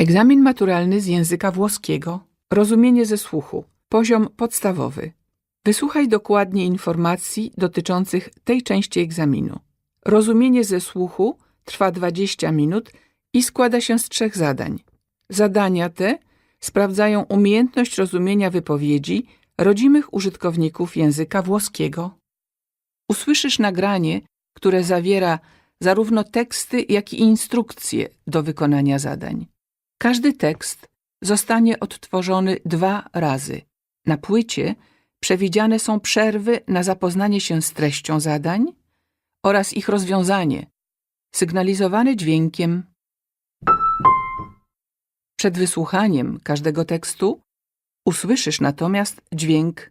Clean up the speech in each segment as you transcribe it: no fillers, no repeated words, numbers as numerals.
Egzamin maturalny z języka włoskiego. Rozumienie ze słuchu. Poziom podstawowy. Wysłuchaj dokładnie informacji dotyczących tej części egzaminu. Rozumienie ze słuchu trwa 20 minut i składa się z 3 zadań. Zadania te sprawdzają umiejętność rozumienia wypowiedzi rodzimych użytkowników języka włoskiego. Usłyszysz nagranie, które zawiera zarówno teksty, jak i instrukcje do wykonania zadań. Każdy tekst zostanie odtworzony 2 razy. Na płycie przewidziane są przerwy na zapoznanie się z treścią zadań oraz ich rozwiązanie, sygnalizowane dźwiękiem. Przed wysłuchaniem każdego tekstu usłyszysz natomiast dźwięk.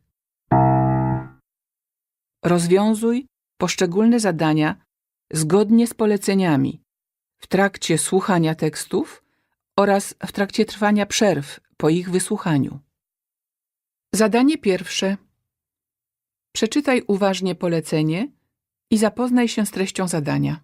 Rozwiązuj poszczególne zadania zgodnie z poleceniami w trakcie słuchania tekstów oraz w trakcie trwania przerw po ich wysłuchaniu. Zadanie pierwsze. Przeczytaj uważnie polecenie i zapoznaj się z treścią zadania.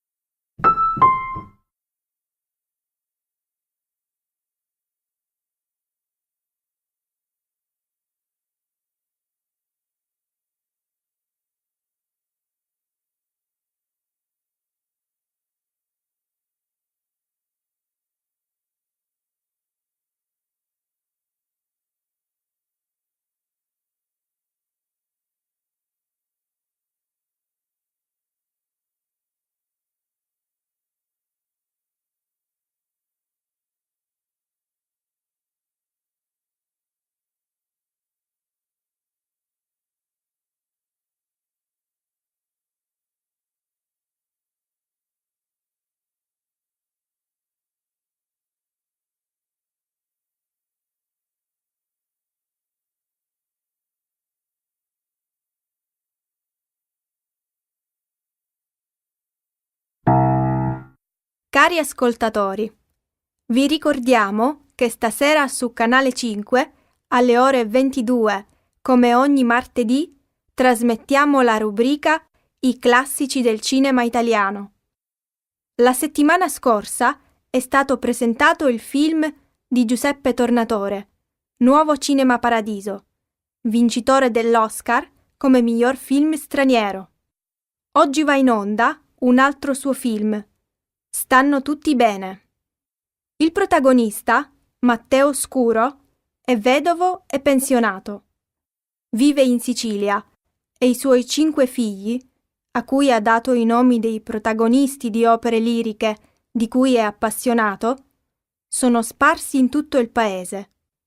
Cari ascoltatori, vi ricordiamo che stasera su Canale 5 alle ore 22, come ogni martedì, trasmettiamo la rubrica I classici del cinema italiano. La settimana scorsa è stato presentato il film di Giuseppe Tornatore, Nuovo Cinema Paradiso, vincitore dell'Oscar come miglior film straniero. Oggi va in onda un altro suo film, Stanno tutti bene. Il protagonista, Matteo Scuro, è vedovo e pensionato. Vive in Sicilia e i suoi 5 figli, a cui ha dato i nomi dei protagonisti di opere liriche di cui è appassionato, sono sparsi in tutto il paese.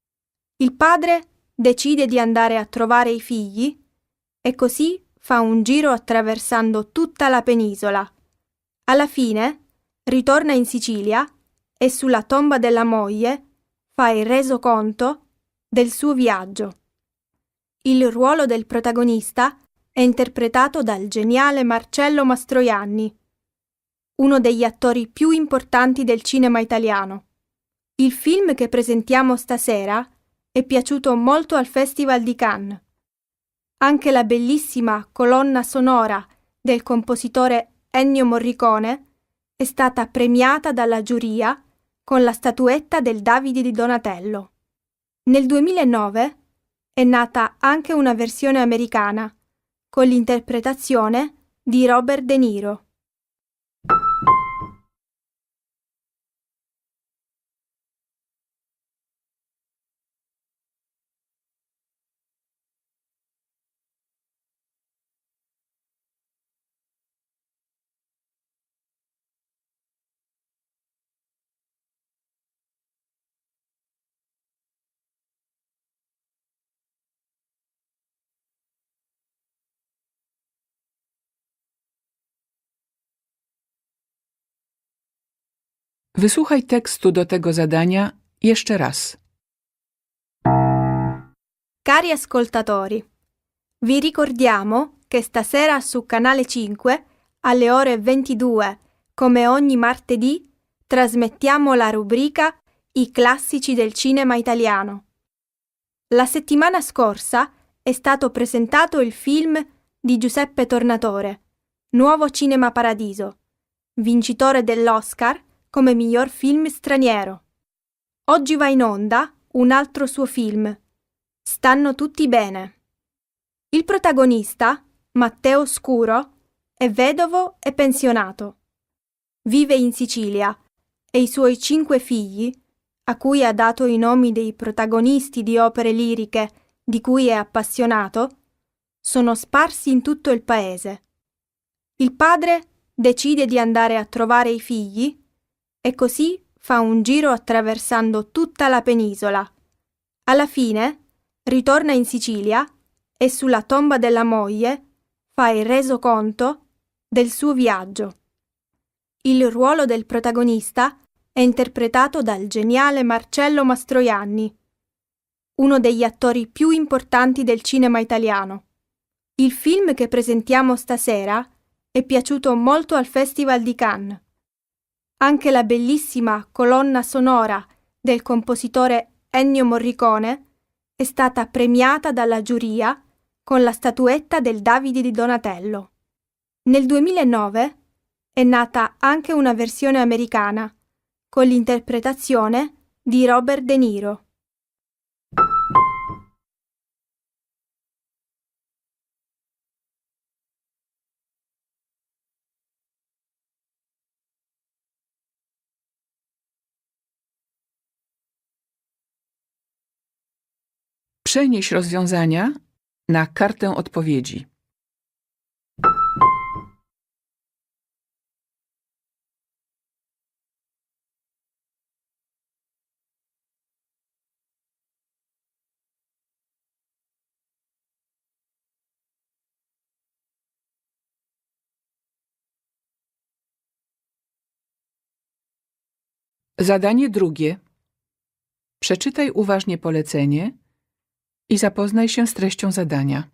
Il padre decide di andare a trovare i figli e così fa un giro attraversando tutta la penisola. Alla fine ritorna in Sicilia e sulla tomba della moglie fa il resoconto del suo viaggio. Il ruolo del protagonista è interpretato dal geniale Marcello Mastroianni, uno degli attori più importanti del cinema italiano. Il film che presentiamo stasera è piaciuto molto al Festival di Cannes. Anche la bellissima colonna sonora del compositore Ennio Morricone è stata premiata dalla giuria con la statuetta del Davide di Donatello. Nel 2009 è nata anche una versione americana con l'interpretazione di Robert De Niro. Wysłuchaj tekstu do tego zadania jeszcze raz. Cari ascoltatori, vi ricordiamo che stasera su Canale 5 alle ore 22, come ogni martedì, trasmettiamo la rubrica I classici del cinema italiano. La settimana scorsa è stato presentato il film di Giuseppe Tornatore, Nuovo Cinema Paradiso, vincitore dell'Oscar come miglior film straniero. Oggi va in onda un altro suo film, Stanno tutti bene. Il protagonista, Matteo Scuro, è vedovo e pensionato. Vive in Sicilia e i suoi 5 figli, a cui ha dato i nomi dei protagonisti di opere liriche di cui è appassionato, sono sparsi in tutto il paese. Il padre decide di andare a trovare i figli e così fa un giro attraversando tutta la penisola. Alla fine ritorna in Sicilia e sulla tomba della moglie fa il resoconto del suo viaggio. Il ruolo del protagonista è interpretato dal geniale Marcello Mastroianni, uno degli attori più importanti del cinema italiano. Il film che presentiamo stasera è piaciuto molto al Festival di Cannes. Anche la bellissima colonna sonora del compositore Ennio Morricone è stata premiata dalla giuria con la statuetta del Davide di Donatello. Nel 2009 è nata anche una versione americana con l'interpretazione di Robert De Niro. Przenieś rozwiązania na kartę odpowiedzi. Zadanie drugie. Przeczytaj uważnie polecenie i zapoznaj się z treścią zadania.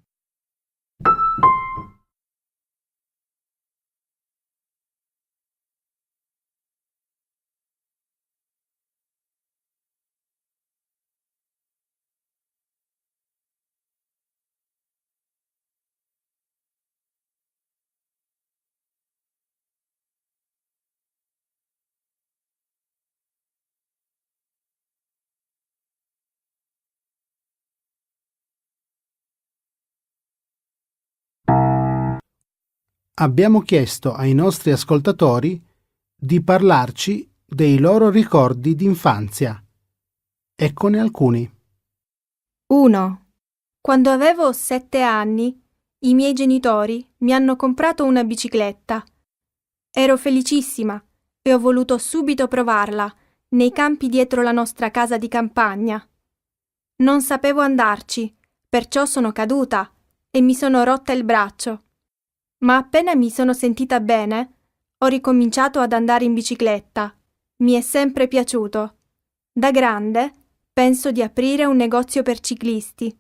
Abbiamo chiesto ai nostri ascoltatori di parlarci dei loro ricordi d'infanzia. Eccone alcuni. 1. Quando avevo 7 anni, i miei genitori mi hanno comprato una bicicletta. Ero felicissima e ho voluto subito provarla nei campi dietro la nostra casa di campagna. Non sapevo andarci, perciò sono caduta e mi sono rotta il braccio. Ma appena mi sono sentita bene, ho ricominciato ad andare in bicicletta. Mi è sempre piaciuto. Da grande penso di aprire un negozio per ciclisti.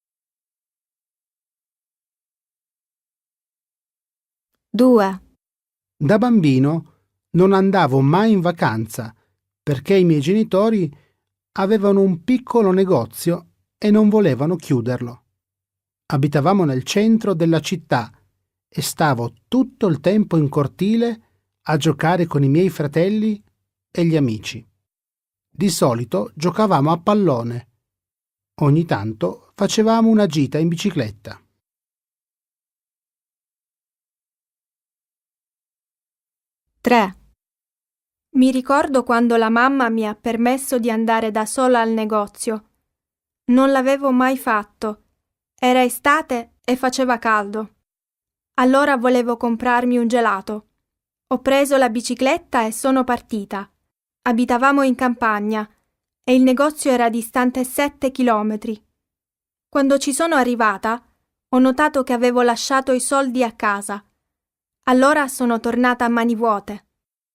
2. Da bambino non andavo mai in vacanza perché i miei genitori avevano un piccolo negozio e non volevano chiuderlo. Abitavamo nel centro della città e stavo tutto il tempo in cortile a giocare con i miei fratelli e gli amici. Di solito giocavamo a pallone. Ogni tanto facevamo una gita in bicicletta. 3. Mi ricordo quando la mamma mi ha permesso di andare da sola al negozio. Non l'avevo mai fatto. Era estate e faceva caldo. Allora volevo comprarmi un gelato. Ho preso la bicicletta e sono partita. Abitavamo in campagna e il negozio era distante 7 chilometri. Quando ci sono arrivata, ho notato che avevo lasciato i soldi a casa. Allora sono tornata a mani vuote.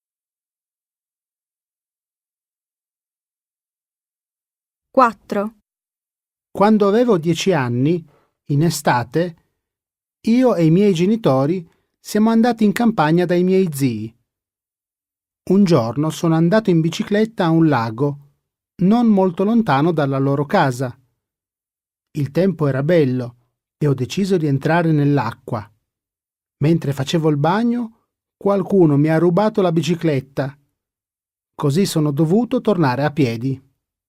4. Quando avevo 10 anni, in estate, io e i miei genitori siamo andati in campagna dai miei zii. Un giorno sono andato in bicicletta a un lago, non molto lontano dalla loro casa. Il tempo era bello e ho deciso di entrare nell'acqua. Mentre facevo il bagno, qualcuno mi ha rubato la bicicletta. Così sono dovuto tornare a piedi.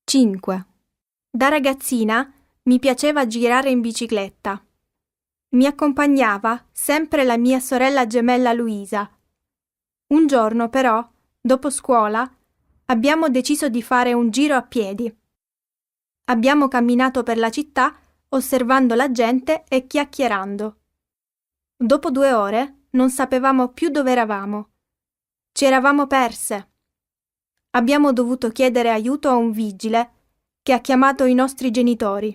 5. Da ragazzina mi piaceva girare in bicicletta. Mi accompagnava sempre la mia sorella gemella Luisa. Un giorno però, dopo scuola, abbiamo deciso di fare un giro a piedi. Abbiamo camminato per la città osservando la gente e chiacchierando. Dopo 2 ore non sapevamo più dove eravamo. Ci eravamo perse. Abbiamo dovuto chiedere aiuto a un vigile che ha chiamato i nostri genitori.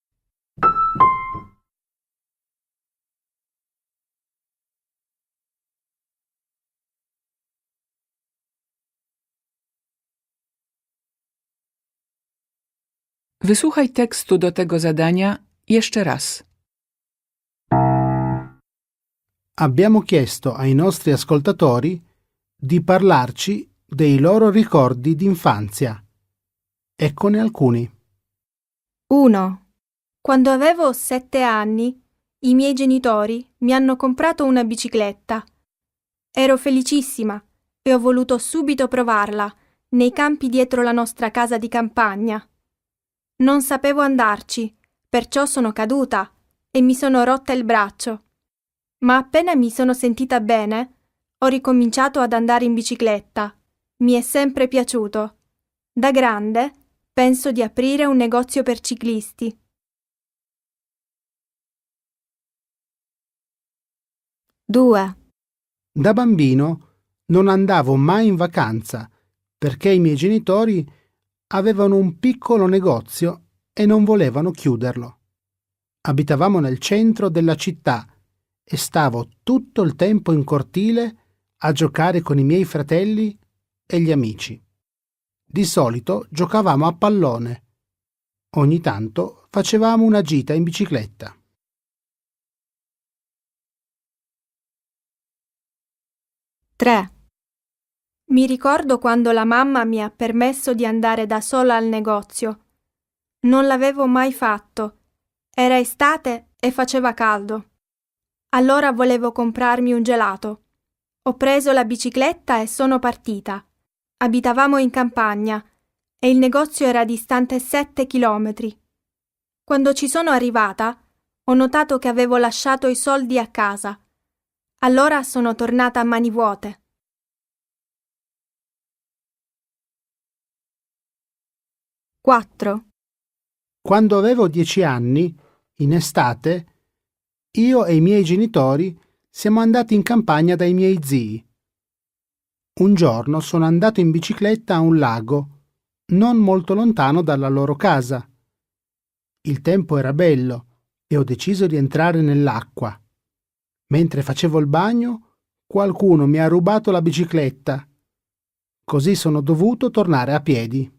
Wysłuchaj tekstu do tego zadania jeszcze raz. Abbiamo chiesto ai nostri ascoltatori di parlarci dei loro ricordi d'infanzia. Eccone alcuni. 1. Quando avevo 7 anni, i miei genitori mi hanno comprato una bicicletta. Ero felicissima e ho voluto subito provarla nei campi dietro la nostra casa di campagna. Non sapevo andarci, perciò sono caduta e mi sono rotta il braccio. Ma appena mi sono sentita bene, ho ricominciato ad andare in bicicletta. Mi è sempre piaciuto. Da grande penso di aprire un negozio per ciclisti. 2. Da bambino non andavo mai in vacanza perché i miei genitori avevano un piccolo negozio e non volevano chiuderlo. Abitavamo nel centro della città e stavo tutto il tempo in cortile a giocare con i miei fratelli e gli amici. Di solito giocavamo a pallone. Ogni tanto facevamo una gita in bicicletta. 3. Mi ricordo quando la mamma mi ha permesso di andare da sola al negozio. Non l'avevo mai fatto. Era estate e faceva caldo. Allora volevo comprarmi un gelato. Ho preso la bicicletta e sono partita. Abitavamo in campagna e il negozio era distante 7 chilometri. Quando ci sono arrivata, ho notato che avevo lasciato i soldi a casa. Allora sono tornata a mani vuote. 4. Quando avevo 10 anni, in estate, io e i miei genitori siamo andati in campagna dai miei zii. Un giorno sono andato in bicicletta a un lago, non molto lontano dalla loro casa. Il tempo era bello e ho deciso di entrare nell'acqua. Mentre facevo il bagno, qualcuno mi ha rubato la bicicletta. Così sono dovuto tornare a piedi.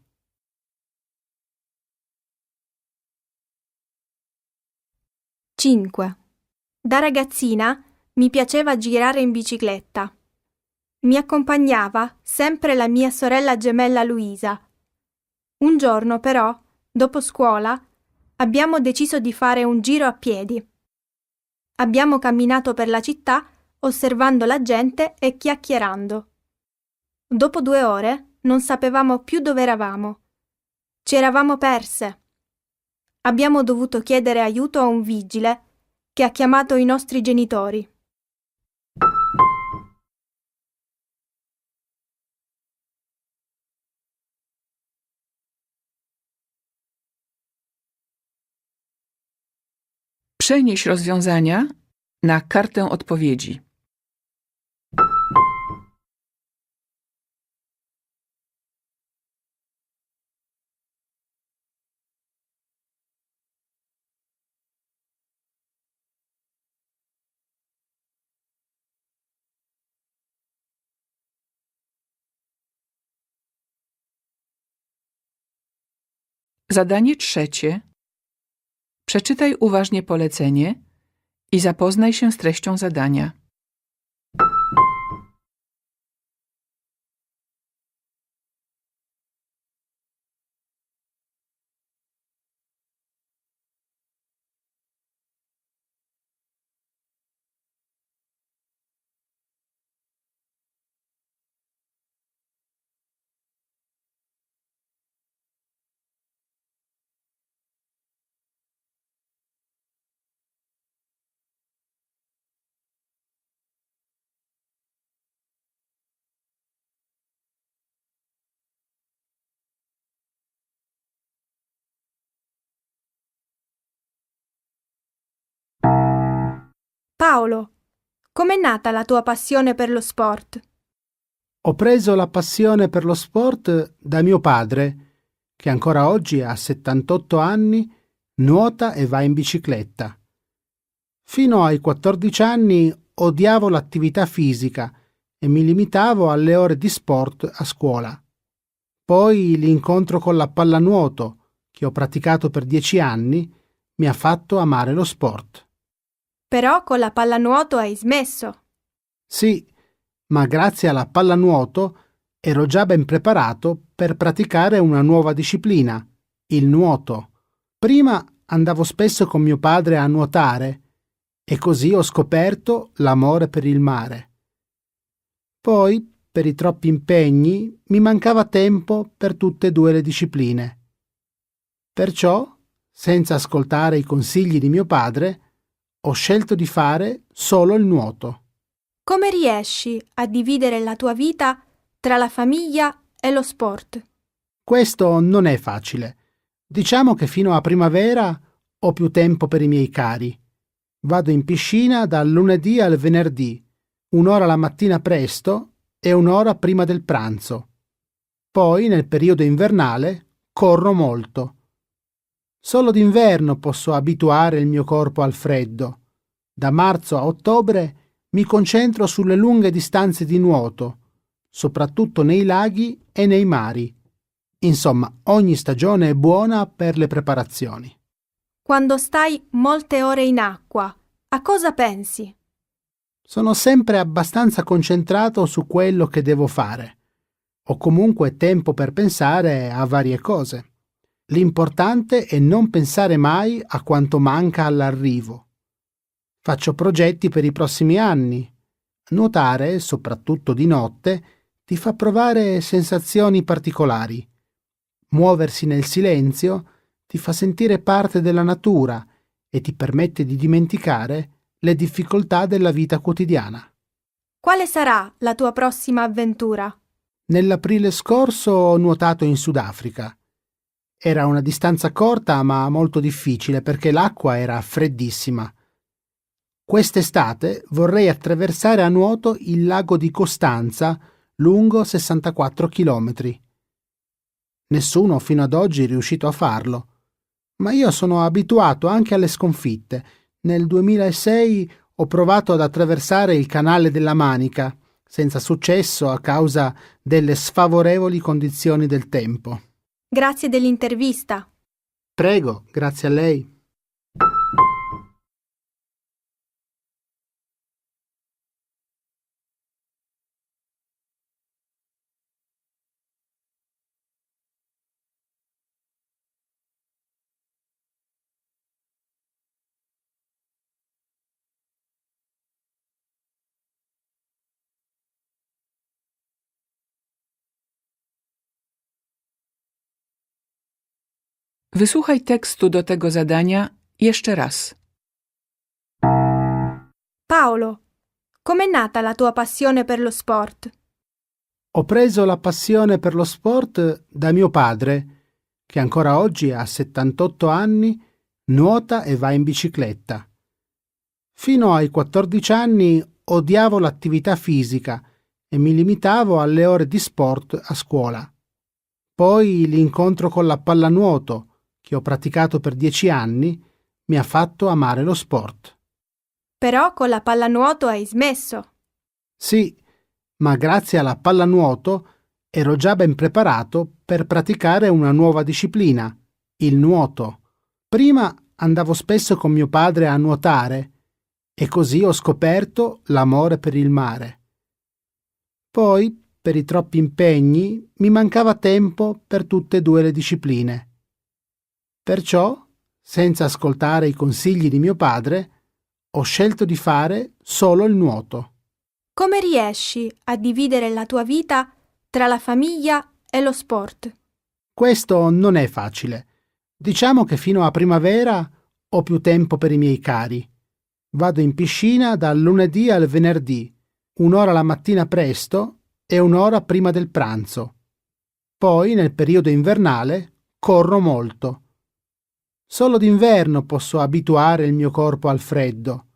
5. Da ragazzina mi piaceva girare in bicicletta. Mi accompagnava sempre la mia sorella gemella Luisa. Un giorno però, dopo scuola, abbiamo deciso di fare un giro a piedi. Abbiamo camminato per la città osservando la gente e chiacchierando. Dopo 2 ore non sapevamo più dove eravamo. Ci eravamo perse. Abbiamo dovuto chiedere aiuto a un vigile che ha chiamato i nostri genitori. Przenieś rozwiązania na kartę odpowiedzi. Zadanie trzecie. Przeczytaj uważnie polecenie i zapoznaj się z treścią zadania. Paolo, com'è nata la tua passione per lo sport? Ho preso la passione per lo sport da mio padre, che ancora oggi ha 78 anni, nuota e va in bicicletta. Fino ai 14 anni odiavo l'attività fisica e mi limitavo alle ore di sport a scuola. Poi l'incontro con la pallanuoto, che ho praticato per 10 anni, mi ha fatto amare lo sport. Però con la pallanuoto hai smesso. Sì, ma grazie alla pallanuoto ero già ben preparato per praticare una nuova disciplina, il nuoto. Prima andavo spesso con mio padre a nuotare e così ho scoperto l'amore per il mare. Poi, per i troppi impegni, mi mancava tempo per tutte e due le discipline. Perciò, senza ascoltare i consigli di mio padre, ho scelto di fare solo il nuoto. Come riesci a dividere la tua vita tra la famiglia e lo sport? Questo non è facile. Diciamo che fino a primavera ho più tempo per i miei cari. Vado in piscina dal lunedì al venerdì, un'ora la mattina presto e un'ora prima del pranzo. Poi, nel periodo invernale, corro molto. Solo d'inverno posso abituare il mio corpo al freddo. Da marzo a ottobre mi concentro sulle lunghe distanze di nuoto, soprattutto nei laghi e nei mari. Insomma, ogni stagione è buona per le preparazioni. Quando stai molte ore in acqua, a cosa pensi? Sono sempre abbastanza concentrato su quello che devo fare. Ho comunque tempo per pensare a varie cose. L'importante è non pensare mai a quanto manca all'arrivo. Faccio progetti per i prossimi anni. Nuotare, soprattutto di notte, ti fa provare sensazioni particolari. Muoversi nel silenzio ti fa sentire parte della natura e ti permette di dimenticare le difficoltà della vita quotidiana. Quale sarà la tua prossima avventura? Nell'aprile scorso ho nuotato in Sudafrica. Era una distanza corta ma molto difficile perché l'acqua era freddissima. Quest'estate vorrei attraversare a nuoto il lago di Costanza, lungo 64 chilometri. Nessuno fino ad oggi è riuscito a farlo, ma io sono abituato anche alle sconfitte. Nel 2006 ho provato ad attraversare il canale della Manica, senza successo a causa delle sfavorevoli condizioni del tempo. Grazie dell'intervista. Prego, grazie a lei. Wysłuchaj tekstu do tego zadania jeszcze raz. Paolo, com'è nata la tua passione per lo sport? Ho preso la passione per lo sport da mio padre, che ancora oggi ha 78 anni, nuota e va in bicicletta. Fino ai 14 anni odiavo l'attività fisica e mi limitavo alle ore di sport a scuola. Poi l'incontro con la pallanuoto, che ho praticato per 10 anni, mi ha fatto amare lo sport. Però con la pallanuoto hai smesso. Sì, ma grazie alla pallanuoto ero già ben preparato per praticare una nuova disciplina, il nuoto. Prima andavo spesso con mio padre a nuotare e così ho scoperto l'amore per il mare. Poi, per i troppi impegni, mi mancava tempo per tutte e due le discipline. Perciò, senza ascoltare i consigli di mio padre, ho scelto di fare solo il nuoto. Come riesci a dividere la tua vita tra la famiglia e lo sport? Questo non è facile. Diciamo che fino a primavera ho più tempo per i miei cari. Vado in piscina dal lunedì al venerdì, un'ora la mattina presto e un'ora prima del pranzo. Poi, nel periodo invernale, corro molto. Solo d'inverno posso abituare il mio corpo al freddo.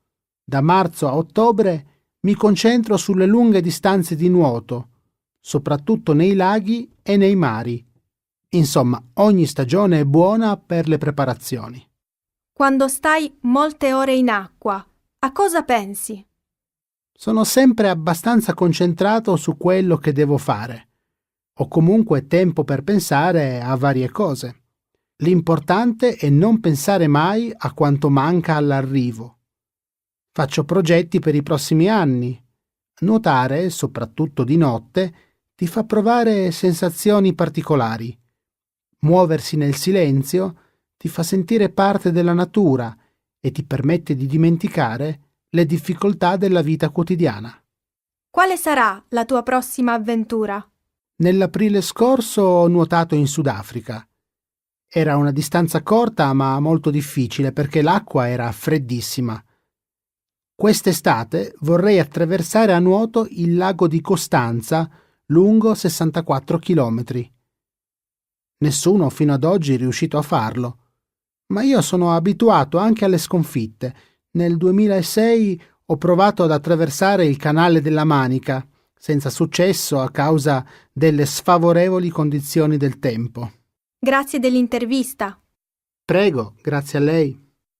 Da marzo a ottobre mi concentro sulle lunghe distanze di nuoto, soprattutto nei laghi e nei mari. Insomma, ogni stagione è buona per le preparazioni. Quando stai molte ore in acqua, a cosa pensi? Sono sempre abbastanza concentrato su quello che devo fare. Ho comunque tempo per pensare a varie cose. L'importante è non pensare mai a quanto manca all'arrivo. Faccio progetti per i prossimi anni. Nuotare, soprattutto di notte, ti fa provare sensazioni particolari. Muoversi nel silenzio ti fa sentire parte della natura e ti permette di dimenticare le difficoltà della vita quotidiana. Quale sarà la tua prossima avventura? Nell'aprile scorso ho nuotato in Sudafrica. Era una distanza corta ma molto difficile perché l'acqua era freddissima. Quest'estate vorrei attraversare a nuoto il lago di Costanza lungo 64 chilometri. Nessuno fino ad oggi è riuscito a farlo, ma io sono abituato anche alle sconfitte. Nel 2006 ho provato ad attraversare il canale della Manica, senza successo a causa delle sfavorevoli condizioni del tempo. Grazie dell'intervista. Prego, grazie a lei.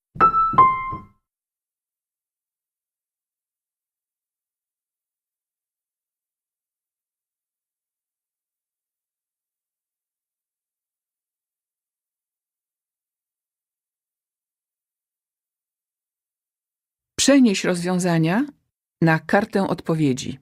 Przenieś rozwiązania na kartę odpowiedzi.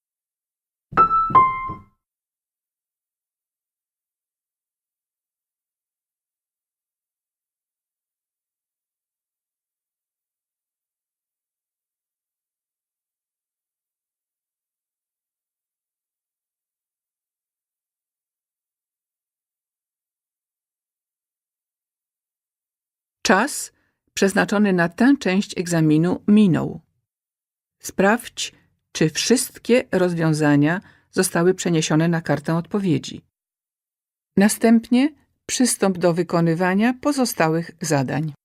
Czas przeznaczony na tę część egzaminu minął. Sprawdź, czy wszystkie rozwiązania zostały przeniesione na kartę odpowiedzi. Następnie przystąp do wykonywania pozostałych zadań.